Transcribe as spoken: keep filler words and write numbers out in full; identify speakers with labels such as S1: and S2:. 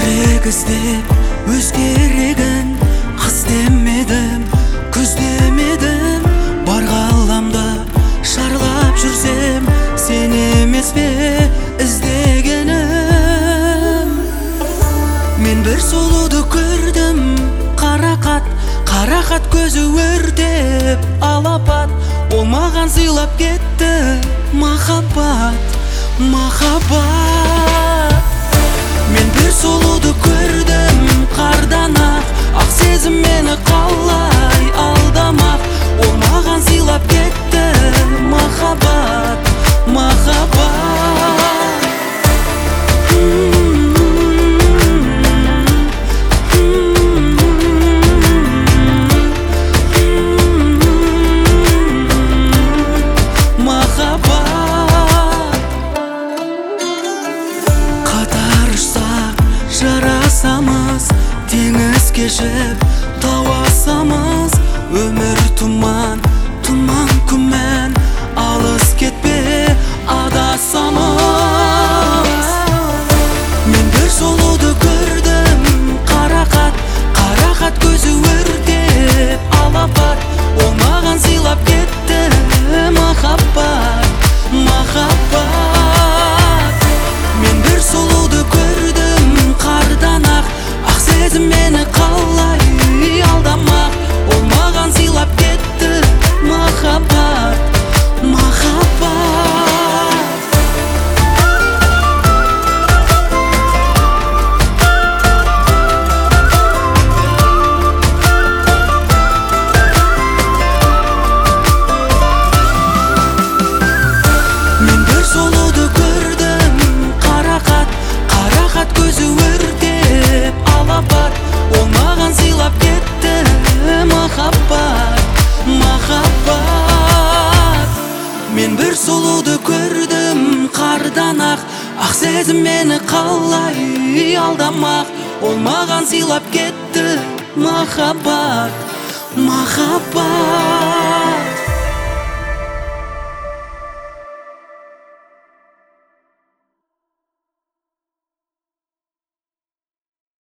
S1: жүрек іздеп өзгерегін қыз демедім, күз демедім. Бар ғаламда шарлап жүрсем, сен емес пе іздегенім? Мен бір сұлуды көрдім, қарақат, қарақат көзі өртеп алапат. Ол маған сыйлап кетті махаббат, махаббат. Мен бір сұлуды көрдім, қардан ақ, ақ сезім мені қалай алдамақ. Ол маған сыйлап кетті махаббат, махаббат. Жарасамыз, теңіз кешіп тау асамыз. Өмір тұман, тұман күмән, алыс кетпе адасамыз. Мен бір сұлуды көрдім, қарақат, қарақат көзі өртеп алапат. Ол маған сыйлап кетті махаббат, махаббат. Мен бір сұлуды көрдім, қардан ақ, ақ сезім мені қалай алдамақ. Ол маған сыйлап кетті махаббат, махаббат. Мен бір сұлуды көрдім, қарақат, қарақат көзі өртеп алапат. Ол маған сыйлап кетті махаббат, махаббат. Мен бір сұлуды көрдім, қардан ақ, ақ сезім мені қалай алдамақ. Ол маған сыйлап кетті махаббат, махаббат.